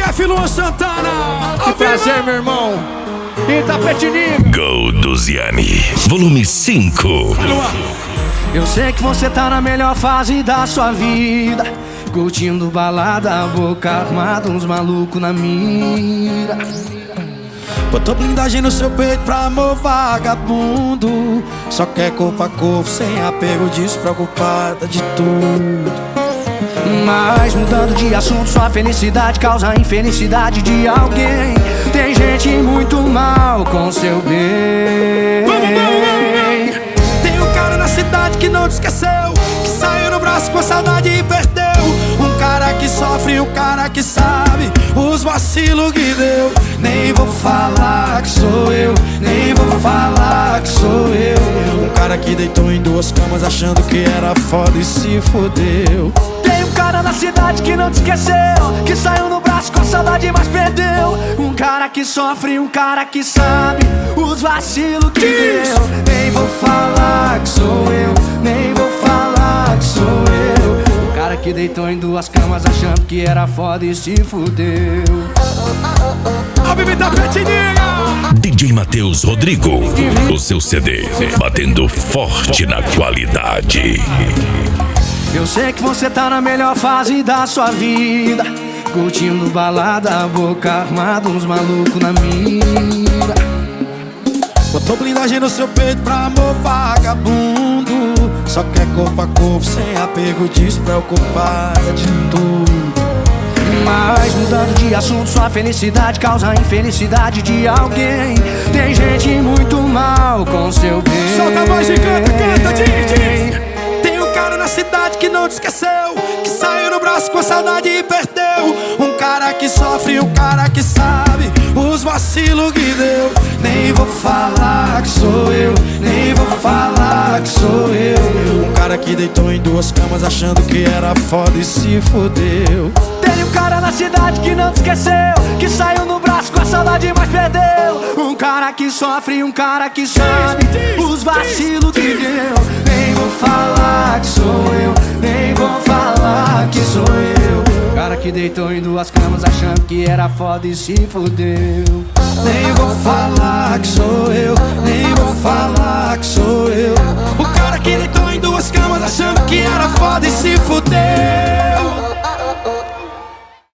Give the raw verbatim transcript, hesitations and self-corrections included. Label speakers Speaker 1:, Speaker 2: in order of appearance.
Speaker 1: chefe Luan Santana.
Speaker 2: Que prazer, meu irmão. Itapetininga.
Speaker 3: Gol do Ziani, volume cinco.
Speaker 4: Eu sei que você tá na melhor fase da sua vida, curtindo balada, boca armada, uns malucos na mira.
Speaker 1: Botou blindagem no seu peito pra amor vagabundo. Só quer corpo a corpo, sem apego, despreocupada de tudo.
Speaker 4: Mas mudando de assunto, sua felicidade causa a infelicidade de alguém. Tem gente muito mal com seu bem.
Speaker 1: Tem um cara na cidade que não te esqueceu, que saiu no braço com saudade e perdeu. Um cara que sofre, um cara que sabe os vacilos que deu. Nem vou falar que sou eu, nem vou falar que sou eu. Um cara que deitou em duas camas achando que era foda e se fodeu.
Speaker 4: Tem um cara na cidade que não te esqueceu, que saiu no braço com saudade mas perdeu. Um cara que sofre, um cara que sabe os vacilos que deu. Nem vou falar que sou eu, nem vou falar que sou eu. Um cara que deitou em duas camas achando que era foda e se fudeu.
Speaker 1: A Bibi Itapetininga.
Speaker 3: D J Matheus Rodrigo, o seu C D batendo forte na qualidade.
Speaker 4: Eu sei que você tá na melhor fase da sua vida, curtindo balada, boca armada, uns malucos na mira.
Speaker 1: Botou blindagem no seu peito pra amor vagabundo. Só quer corpo a corpo, sem apego, despreocupada de tudo.
Speaker 4: Mas mudando de assunto, sua felicidade causa a infelicidade de alguém. Tem gente muito mal com seu bem.
Speaker 1: Solta a voz e canta, canta, diz, diz. Tem um cara na cidade que não te esqueceu, que saiu no braço com saudade e perdeu. Um cara que sofre, um cara que sabe os vacilos que deu. Nem vou falar que sou eu, nem vou falar que sou eu. Um cara que deitou em duas camas achando que era foda e se fodeu.
Speaker 4: Tem um cara na cidade que não te esqueceu, que saiu no braço com a saudade mas perdeu. Um cara que sofre, um cara que sabe os vacilos que deu. Nem vou falar que sou eu, nem vou falar que sou eu. Cara que deitou em duas camas achando que era foda e se fudeu.
Speaker 1: Nem vou falar que sou eu, nem vou falar que sou eu. O cara que deitou em duas camas achando que era foda e se fudeu.